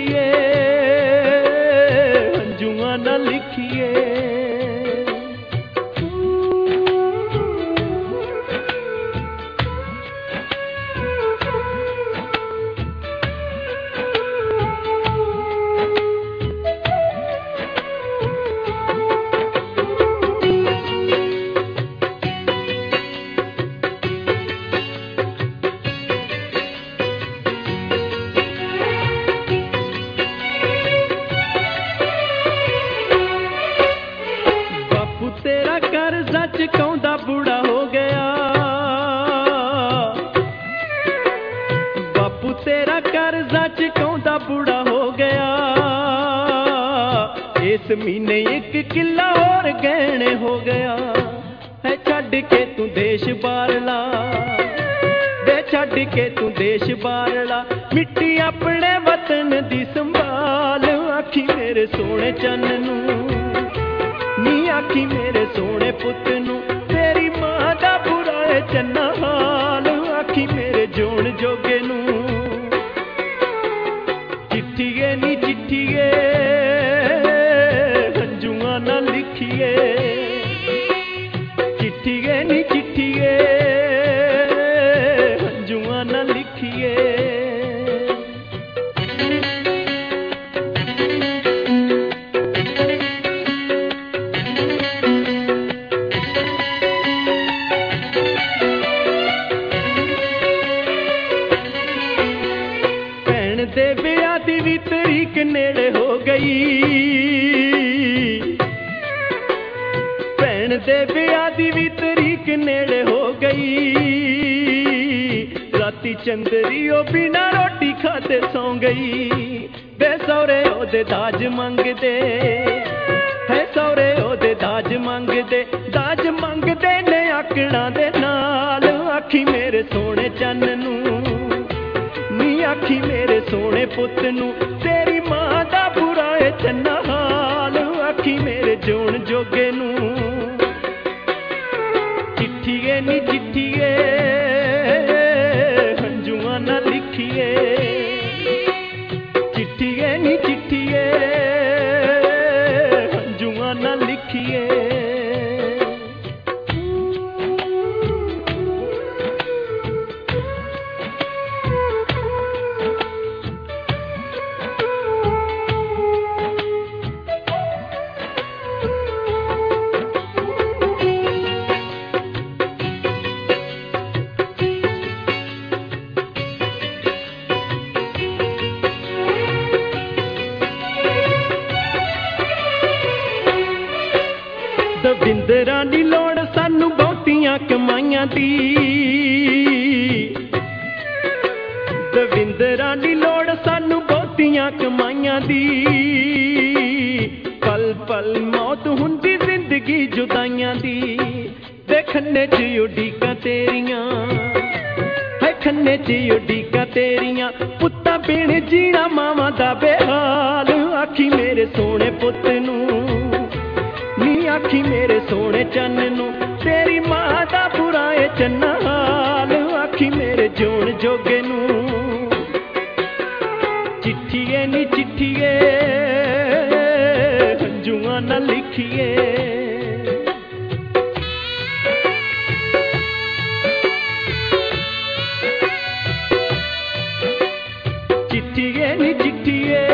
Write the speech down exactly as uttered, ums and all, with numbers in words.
चिट्ठिए हंजुआ ना लिखिए। तेरा कर्जा चुकाउंदा बूढ़ा हो गया, बापू तेरा कर्जा चुकाउंदा बूढ़ा हो गया। इस महीने एक किला और गहने हो गया है। छड़ के तू देश बारला दे, छड़ के तू देश बारला, मिट्टी अपने वतन दी संभाल। आखी मेरे सोने चन्न नू, नी आखी मेरे सोने पुत नू, तेरी मां दा बुरा है चन्ना हाल। आखी मेरे जोन जोगे नू, चिट्ठिए नी चिट्ठिए हंजुआ ना लिखिए। चिट्ठिए नी चिट्ठिए हंजुआ ना लिखिए। दे विआह दी भी तरीक नेड़े हो गई, भैन दे विआह दी भी तरीक नेड़े हो गई। राती चंदरी ओ बिना रोटी खाते सौ गई। बे सौरे ओदे दाज मंगदे है, सौरे ओदे दाज मंगदे, दाज मंगदे ने आकड़ा दे नाल। आखी मेरे सोने चन्न नू, नी आखी मेरे सोने पुत नू, तेरी मां दा बुरा है चन्ना हाल। आखी मेरे जोन जोगे नू, चिट्ठिए नी चिट्ठिए हंजुआ ना लिखिए। चिट्ठिए नी चिट्ठिए हंजुआ ना लिखिए। दविंदरा दी लोड़ सानू बहुतियां कमाइयां दी, दविंदरा दी लोड़ सानू बहुतियां कमाइयां दी। पल पल मौत हुंदी जिंदगी जुदाइयां दी। दे खन्ने च उडीकां तेरियां है, खन्ने च उडीकां तेरियां, पुत्ता बिन जीना मावां दा बेहाल। आखी मेरे सोने पुत नू, नी आखी मेरे सोने चन्न नू, तेरी मां दा बुरा है चन्ना हाल। आखी मेरे जोन जोगे नू, चिट्ठिए नी चिट्ठिए हंजुआ ना लिखिए। चिट्ठिए नी चिट्ठिए